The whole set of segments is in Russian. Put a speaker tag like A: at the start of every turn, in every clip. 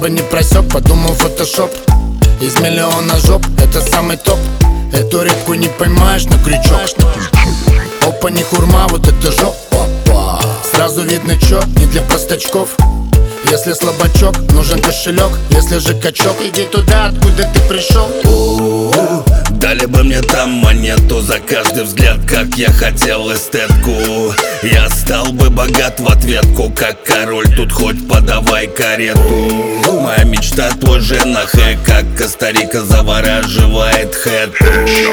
A: бы не просек, подумал фотошоп. Из миллиона жоп, это самый топ. Эту рыбку не поймаешь на крючок. Опа, не хурма, вот это жопа. Сразу видно чё, не для простачков. Если слабачок, нужен кошелек. Если же качок, иди туда, откуда ты пришел.
B: Дали бы мне там монету за каждый взгляд, как я хотел эстетку. Я стал бы богат в ответку, как король, тут хоть подавай карету. Моя мечта твой женахэ, как Коста-Рика завораживает хэту.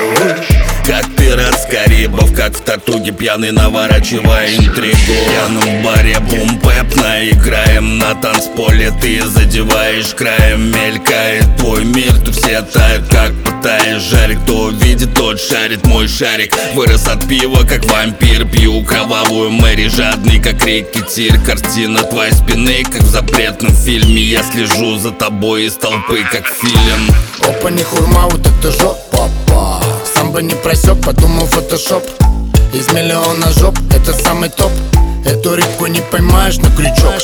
B: Как пират с Карибов, как в Тартуге пьяный наворачивая интригу. Пьяным в баре бум-пэп наиграем, на танцполе ты задеваешь краем. Мелькает твой мир, ты все тают, как пытаешь жарик. Кто видит, тот шарит, мой шарик вырос от пива, как вампир. Пью кровавую Мэри, жадный, как рекетир. Картина твоей спины, как в запретном фильме. Я слежу за тобой из толпы, как фильм.
A: Опа, не хурма, вот это жопа. Сам бы не просек, подумал фотошоп. Из миллиона жоп, это самый топ. Эту рыбку не поймаешь на крючок.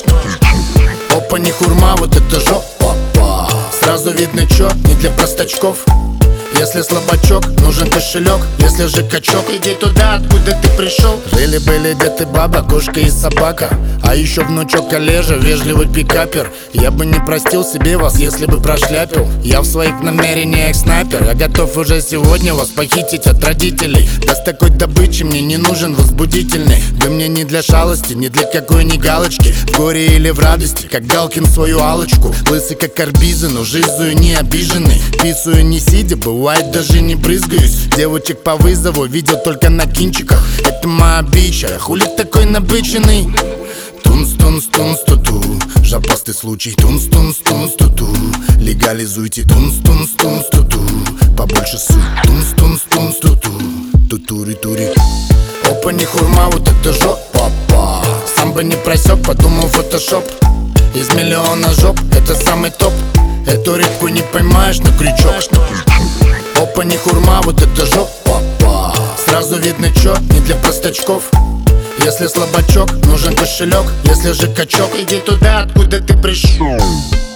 A: Опа, не хурма, вот это жопа. Сразу видно чё, не для простачков. Если слабачок, нужен кошелек. Если же качок, иди туда, откуда ты пришел. Жили-были дед и баба, кошка и собака. А еще внучок Олежа, вежливый пикапер. Я бы не простил себе вас, если бы прошляпил. Я в своих намерениях снайпер. Я готов уже сегодня вас похитить от родителей. Да с такой добычей мне не нужен возбудительный. Вы мне не для шалости, ни для какой ни галочки. В горе или в радости, как Галкин свою алочку. Лысый как арбизы, но жизнью не обиженный. Писаю не сидя, бывает даже не брызгаюсь. Девочек по вызову видел только на кинчиках. Это моя бича, хули такой набыченный. Тунс-тунс-тунс-ту-ту. Жопастый случай. Тунс-тунс-тунс-ту-ту. Легализуйте. Тунс-тунс-тунс-ту-ту. Побольше суть. Тунс-тунс-тунс-ту-ту. Тутури-тури. Опа, не хурма, вот это жопа. Сам бы не просек, подумал фотошоп. Из миллиона жоп, это самый топ. Эту рыбку не поймаешь на крючок. Опа, не хурма, вот это жопа. Сразу видно чё, не для простачков. Если слабачок, нужен кошелек. Если же качок, иди туда, откуда ты пришел.